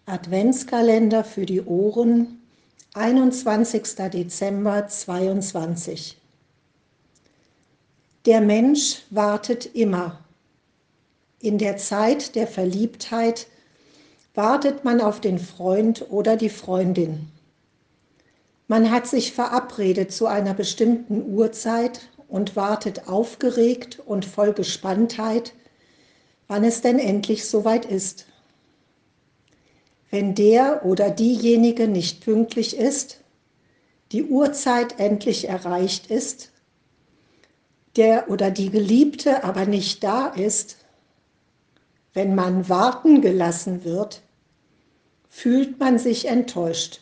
Adventskalender für die Ohren, 21. Dezember 22. Der Mensch wartet immer. In der Zeit der Verliebtheit wartet man auf den Freund oder die Freundin. Man hat sich verabredet zu einer bestimmten Uhrzeit und wartet aufgeregt und voll Gespanntheit, wann es denn endlich soweit ist. Wenn der oder diejenige nicht pünktlich ist, die Uhrzeit endlich erreicht ist, der oder die Geliebte aber nicht da ist, wenn man warten gelassen wird, fühlt man sich enttäuscht.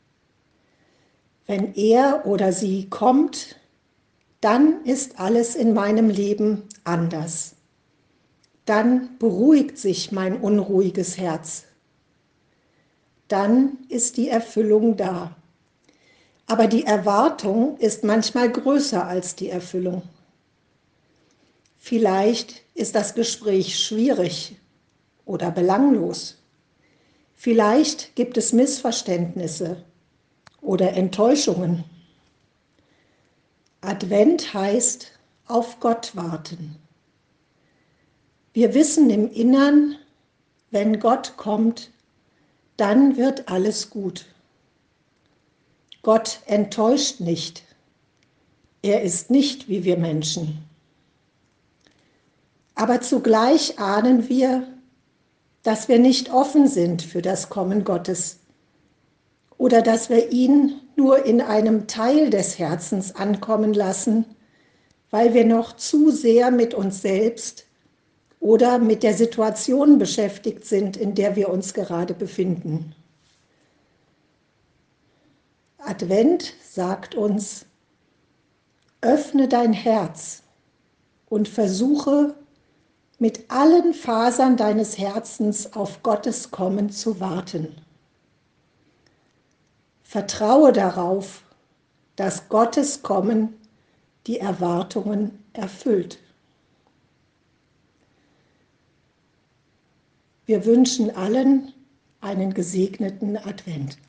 Wenn er oder sie kommt, dann ist alles in meinem Leben anders. Dann beruhigt sich mein unruhiges Herz. Dann ist die Erfüllung da. Aber die Erwartung ist manchmal größer als die Erfüllung. Vielleicht ist das Gespräch schwierig oder belanglos. Vielleicht gibt es Missverständnisse oder Enttäuschungen. Advent heißt auf Gott warten. Wir wissen im Innern, wenn Gott kommt, dann wird alles gut. Gott enttäuscht nicht. Er ist nicht wie wir Menschen. Aber zugleich ahnen wir, dass wir nicht offen sind für das Kommen Gottes oder dass wir ihn nur in einem Teil des Herzens ankommen lassen, weil wir noch zu sehr mit uns selbst oder mit der Situation beschäftigt sind, in der wir uns gerade befinden. Advent sagt uns, öffne dein Herz und versuche mit allen Fasern deines Herzens auf Gottes Kommen zu warten. Vertraue darauf, dass Gottes Kommen die Erwartungen erfüllt. Wir wünschen allen einen gesegneten Advent.